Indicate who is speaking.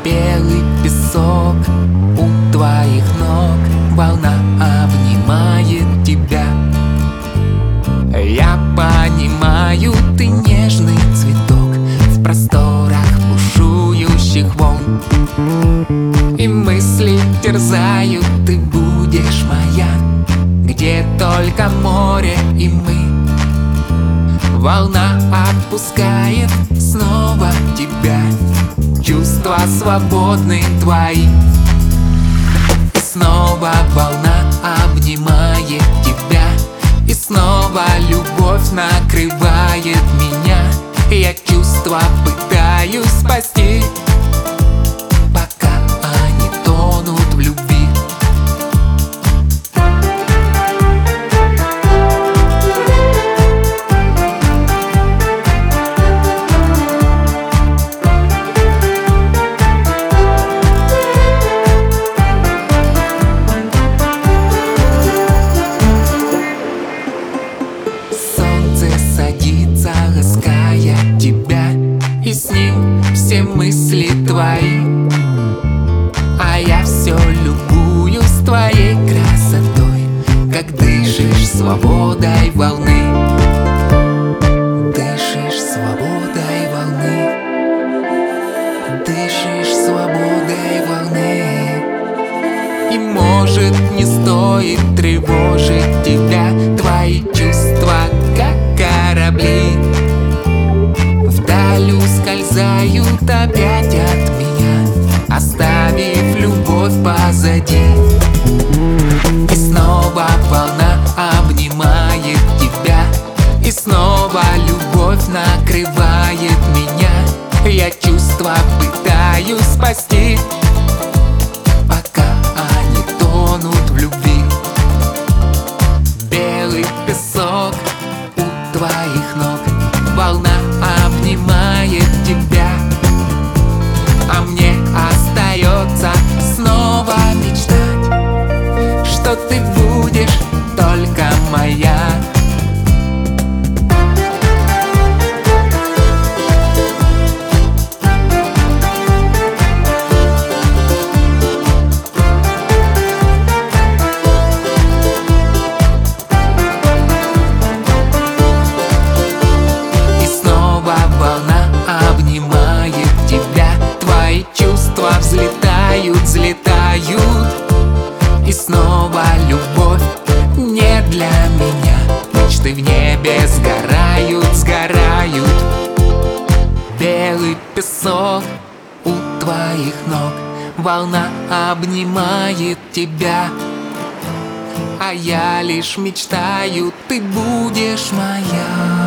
Speaker 1: Белый песок у твоих ног, волна обнимает тебя. Я понимаю, ты нежный цветок в просторах бушующих волн. И мысли терзают, ты будешь моя, где только море и мы. Волна отпускает снова тебя, чувства свободны твои. И снова волна обнимает тебя, и снова любовь накрывает меня. Я чувства пытаюсь спасти, пока они тонут в любви. Садится, лаская тебя, и с ним все мысли твои. А я все любуюсь твоей красотой, как дышишь свободой волны. Дышишь свободой волны, дышишь свободой волны. И может не стоит тревожить тебя, твои чувства как корабли вдаль ускользают опять от меня, оставив любовь позади. И снова волна обнимает тебя, и снова любовь накрывает меня. Я чувства пытаюсь спасти, пока они тонут в любви. Белый песок у твоих ног, волна обнимает тебя. А мне остается снова мечтать, что ты будешь только моя. Взлетают, и снова любовь не для меня. Мечты в небе сгорают, сгорают. Белый песок у твоих ног, волна обнимает тебя. А я лишь мечтаю, ты будешь моя.